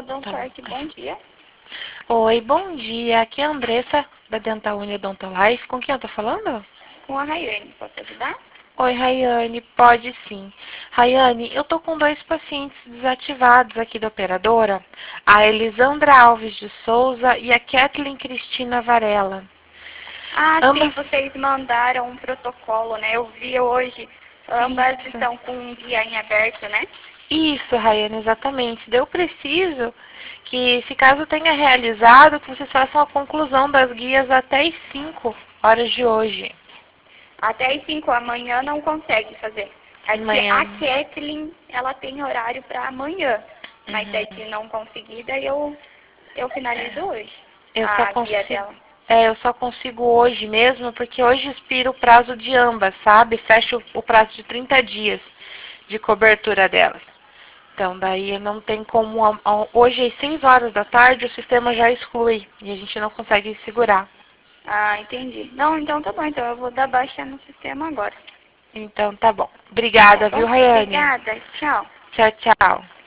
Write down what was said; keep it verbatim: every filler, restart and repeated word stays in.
Tá bom. Odontorque, bom dia. Oi, bom dia. Aqui é a Andressa, da Dental Uni Odontolife. Com quem eu tô falando? Com a Raiane, posso ajudar? Oi, Rayane. Pode sim. Rayane, eu tô com dois pacientes desativados aqui da operadora. A Elisandra Alves de Souza e a Kathleen Cristina Varela. Ah, sim, Ambas... vocês mandaram um protocolo, né? Eu vi hoje, ambas Isso. estão com um guia em aberto, né? Isso, Rayane, exatamente. Daí eu preciso que, se caso tenha realizado, que vocês façam a conclusão das guias até as cinco horas de hoje. Até às cinco amanhã não consegue fazer. É que a Amanhã. Kathleen, ela tem horário para amanhã. Mas Uhum. daí se não conseguir, daí eu, eu finalizo hoje Eu só a guia consigo. dela. É, eu só consigo hoje mesmo, porque hoje expira o prazo de ambas, sabe? Fecha o, o prazo de trinta dias de cobertura delas. Então, daí não tem como. a- a- Hoje, às seis horas da tarde, o sistema já exclui e a gente não consegue segurar. Ah, entendi. Não, então tá bom. Então eu vou dar baixa no sistema agora. Então, tá bom. Tá Obrigada, bom? viu, Rayane? Obrigada. Tchau. Tchau, tchau.